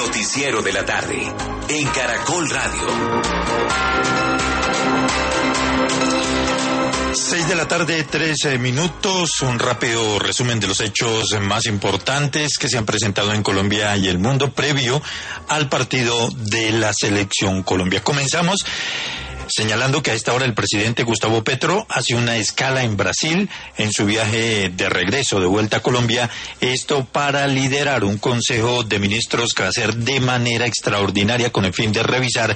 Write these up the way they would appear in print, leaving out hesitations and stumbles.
noticiero de la tarde en Caracol Radio. 6 de la tarde, 13 minutos, un rápido resumen de los hechos más importantes que se han presentado en Colombia y el mundo previo al partido de la Selección Colombia. Comenzamos señalando que a esta hora el presidente Gustavo Petro hace una escala en Brasil en su viaje de regreso de vuelta a Colombia, esto para liderar un consejo de ministros que va a ser de manera extraordinaria con el fin de revisar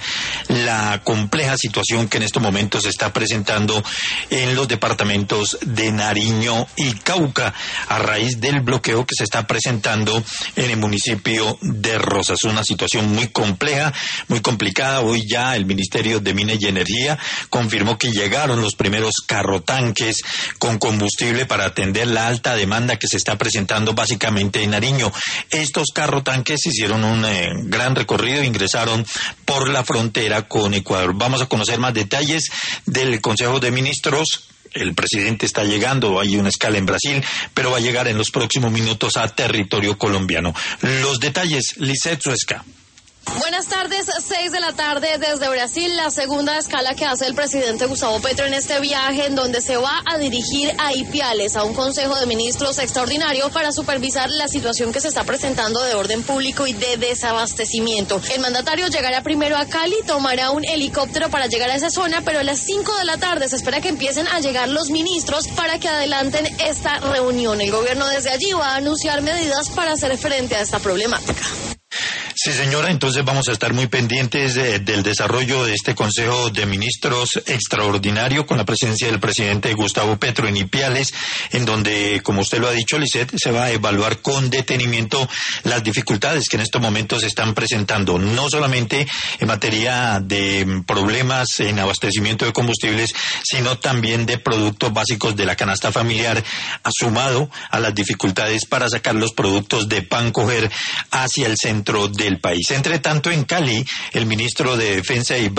la compleja situación que en estos momentos se está presentando en los departamentos de Nariño y Cauca a raíz del bloqueo que se está presentando en el municipio de Rosas. Una situación muy compleja, muy complicada. Hoy ya el Ministerio de Minas y Energía confirmó que llegaron los primeros carrotanques con combustible para atender la alta demanda que se está presentando básicamente en Nariño. Estos carrotanques hicieron un gran recorrido e ingresaron por la frontera con Ecuador. Vamos a conocer más detalles del Consejo de Ministros. El presidente está llegando, hay una escala en Brasil, pero va a llegar en los próximos minutos a territorio colombiano. Los detalles, Lisette Suesca. Buenas tardes, 6 de la tarde desde Brasil, la segunda escala que hace el presidente Gustavo Petro en este viaje en donde se va a dirigir a Ipiales, a un consejo de ministros extraordinario para supervisar la situación que se está presentando de orden público y de desabastecimiento. El mandatario llegará primero a Cali, tomará un helicóptero para llegar a esa zona, pero a las 5 de la tarde se espera que empiecen a llegar los ministros para que adelanten esta reunión. El gobierno desde allí va a anunciar medidas para hacer frente a esta problemática. Sí, señora, entonces vamos a estar muy pendientes del desarrollo de este Consejo de Ministros extraordinario con la presencia del presidente Gustavo Petro en Ipiales, en donde, como usted lo ha dicho, Lisette, se va a evaluar con detenimiento las dificultades que en estos momentos se están presentando, no solamente en materia de problemas en abastecimiento de combustibles, sino también de productos básicos de la canasta familiar, sumado a las dificultades para sacar los productos de pan coger hacia el centro del país. Entre tanto, en Cali, el ministro de Defensa